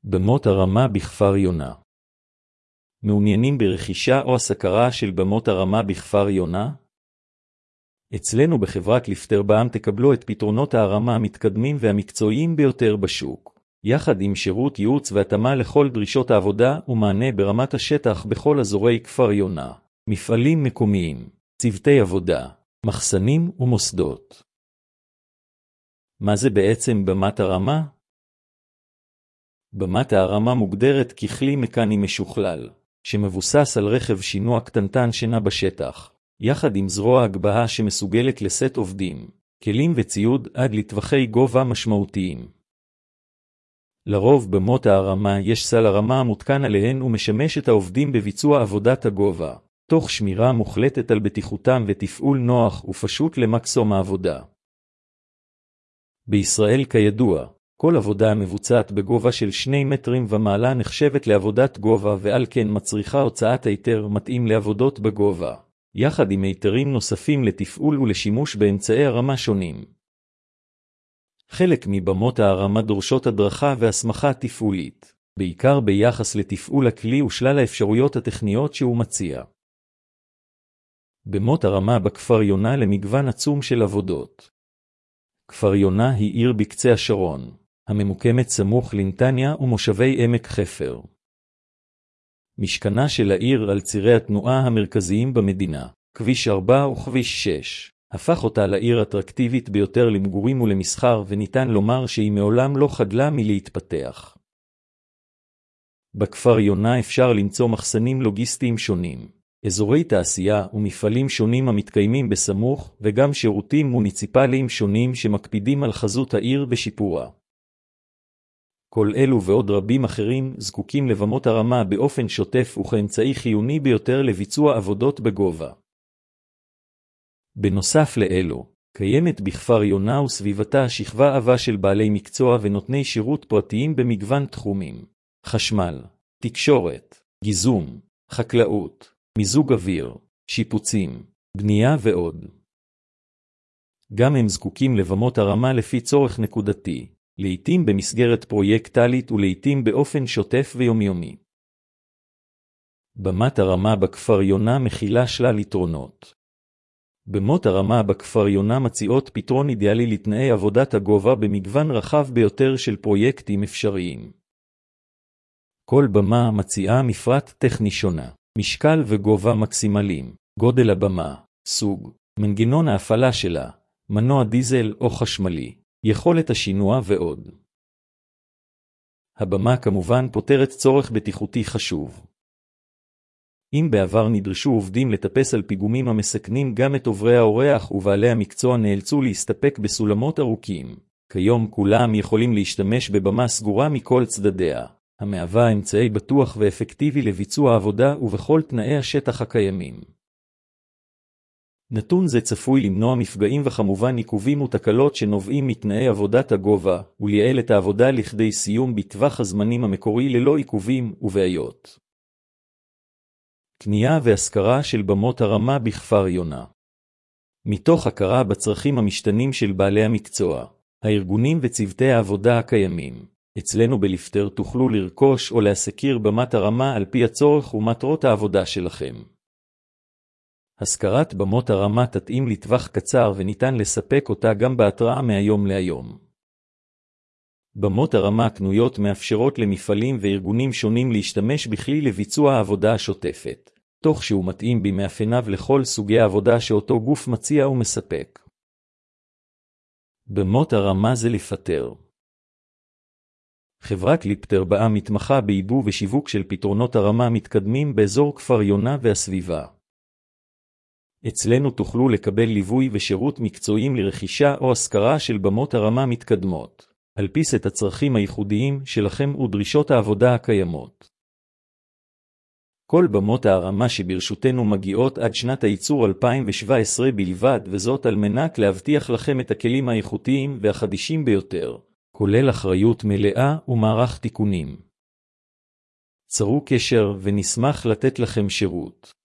במות הרמה בכפר יונה. מעוניינים ברכישה או השכרה של במות הרמה בכפר יונה? אצלנו בחברת ליפטר בע"מ תקבלו את פתרונות הרמה המתקדמים והמקצועיים ביותר בשוק, יחד עם שירות ייעוץ והתאמה לכל דרישות העבודה ומענה ברמת השטח בכל אזורי כפר יונה, מפעלים מקומיים, צוותי עבודה, מחסנים ומוסדות. מה זה בעצם במת הרמה? במת הרמה מוגדרת ככלי מקני משוכלל, שמבוסס על רכב שינוע קטנטן שנע בשטח, יחד עם זרוע הגבהה שמסוגלת לשאת עובדים, כלים וציוד עד לטווחי גובה משמעותיים. לרוב במות הרמה יש סל הרמה המותקן עליהן ומשמש את העובדים בביצוע עבודת הגובה, תוך שמירה מוחלטת על בטיחותם ותפעול נוח ופשוט למקסום העבודה. בישראל כידוע, כל עבודה המבוצעת בגובה של 2 מטרים ומעלה נחשבת לעבודת גובה ועל כן מצריכה הוצאת היתר מתאים לעבודות בגובה, יחד עם היתרים נוספים לתפעול ולשימוש באמצעי הרמה שונים. חלק מבמות הרמה דורשות הדרכה והסמכה תפעולית, בעיקר ביחס לתפעול הכלי ושלל האפשרויות הטכניות שהוא מציע. במות הרמה בכפר יונה למגוון עצום של עבודות. כפר יונה היא עיר בקצה השרון, הממוקמת סמוך לנתניה ומושבי עמק חפר. משכנה של העיר על צירי התנועה המרכזיים במדינה, כביש 4 וכביש 6, הפך אותה לעיר אטרקטיבית ביותר למגורים ולמסחר וניתן לומר שהיא מעולם לא חדלה מלהתפתח. בכפר יונה אפשר למצוא מחסנים לוגיסטיים שונים, אזורי תעשייה ומפעלים שונים המתקיימים בסמוך וגם שירותים מוניציפליים שונים שמקפידים על חזות העיר ושיפורה. כל אלו ועוד רבים אחרים זקוקים לבמות הרמה באופן שוטף וכאמצעי חיוני ביותר לביצוע עבודות בגובה. בנוסף לאלו, קיימת בכפר יונה וסביבתה שכבה עבה של בעלי מקצוע ונותני שירות פרטיים במגוון תחומים, חשמל, תקשורת, גיזום, חקלאות, מיזוג אוויר, שיפוצים, בנייה ועוד. גם הם זקוקים לבמות הרמה לפי צורך נקודתי, לעתים במסגרת פרויקטלית ולעתים באופן שוטף ויומיומי. במת הרמה בכפר יונה מכילה שלל יתרונות. במות הרמה בכפר יונה מציעות פתרון אידיאלי לתנאי עבודת הגובה במגוון רחב ביותר של פרויקטים אפשריים. כל במה מציעה מפרט טכני שונה, משקל וגובה מקסימליים, גודל הבמה, סוג, מנגנון ההפעלה שלה, מנוע דיזל או חשמלי, יכולת השינוע ועוד. הבמה כמובן פותרת צורך בטיחותי חשוב. אם בעבר נדרשו עובדים לטפס על פיגומים המסכנים גם את עוברי האורח ובעלי המקצוע נאלצו להסתפק בסולמות ארוכים, כיום כולם יכולים להשתמש בבמה סגורה מכל צדדיה, המהווה אמצעי בטוח ואפקטיבי לביצוע העבודה ובכל תנאי השטח הקיימים. נתון זה צפוי למנוע מפגעים וכמובן עיכובים ותקלות שנובעים מתנאי עבודת הגובה, ולייעל את העבודה לכדי סיום בטווח הזמנים המקורי ללא עיכובים ובעיות. קנייה והשכרה של במות הרמה בכפר יונה. מתוך הכרה בצרכים המשתנים של בעלי המקצוע, הארגונים וצוותי העבודה הקיימים, אצלנו בליפטר תוכלו לרכוש או להשכיר במת הרמה על פי הצורך ומטרות העבודה שלכם. השכרת במות הרמה תתאים לטווח קצר וניתן לספק אותה גם בהתראה מהיום להיום. במות הרמה הקנויות מאפשרות למפעלים וארגונים שונים להשתמש בכלי לביצוע העבודה השוטפת, תוך שהוא מתאים במאפייניו לכל סוגי העבודה שאותו גוף מציע ומספק. במות הרמה זה לפטר. חברת ליפטר בע"מ מתמחה בעיבוב ושיווק של פתרונות הרמה מתקדמים באזור כפר יונה והסביבה. אצלנו תוכלו לקבל ליווי ושירות מקצועיים לרכישה או השכרה של במות הרמה מתקדמות, על פי סט הצרכים הייחודיים שלכם ודרישות העבודה הקיימות. כל במות הרמה שברשותנו מגיעות עד שנת הייצור 2017 בלבד, וזאת על מנת להבטיח לכם את הכלים האיכותיים והחדישים ביותר, כולל אחריות מלאה ומערך תיקונים. צרו קשר ונשמח לתת לכם שירות.